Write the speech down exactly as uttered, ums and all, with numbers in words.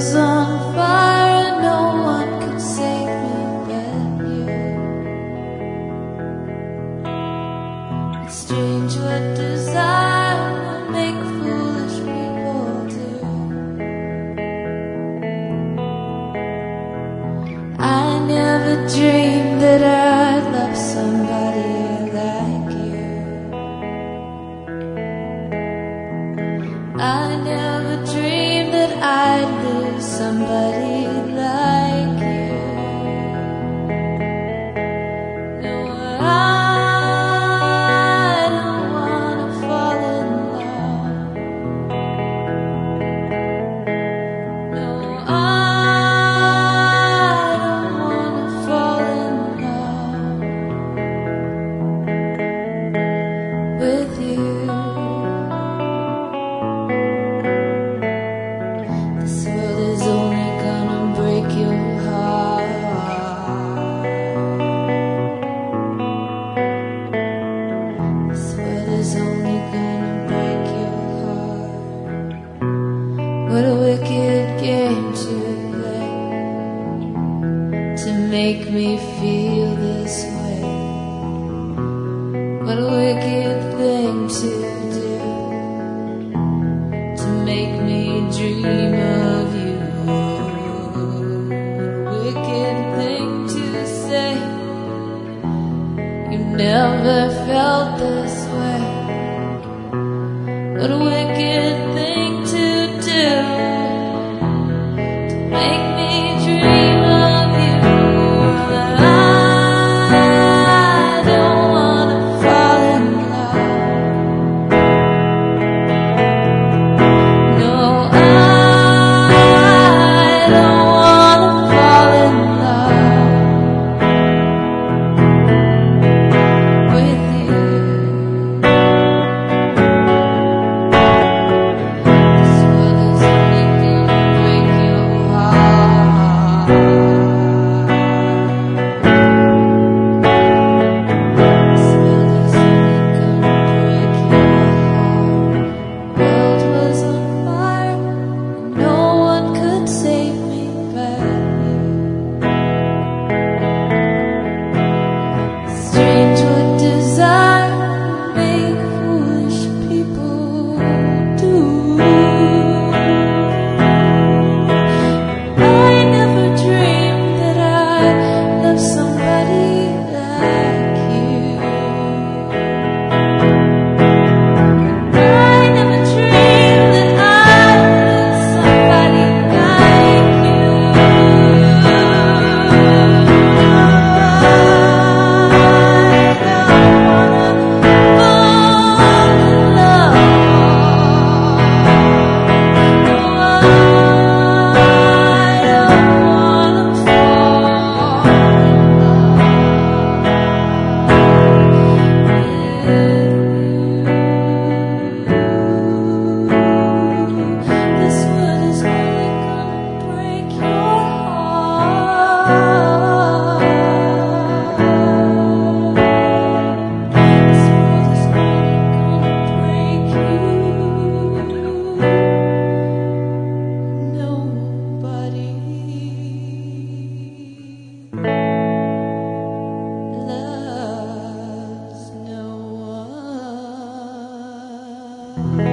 was on fire, no one could save me but you. It's strange what desire will make foolish people do. I never dreamed that I'd love somebody like you. I never dreamed that I'd lose somebody like you. No, I don't wanna fall in love. No, I don't wanna fall in love with you. This world is only gonna break your heart. This world is only gonna break your heart. What a wicked game to play, to make me feel this way. What a wicked thing to do, to make me dream of you. Wicked thing to say, you never felt this way. What a wicked thing to do, to make me dream of you. I don't wanna fall in love. No, I don't wanna fall in love with you. This world is only gonna break your heart. This world is only gonna break your heart. World was on fire, and no one could save me but you. Strange what desire will make foolish people do. I never dreamed that I'd love somebody like you. I never dreamed that I'd lose somebody like you. I don't wanna fall in love. No, I don't wanna fall in love with you. This world is only gonna break your heart. This world is only gonna break you. Nobody loves no one.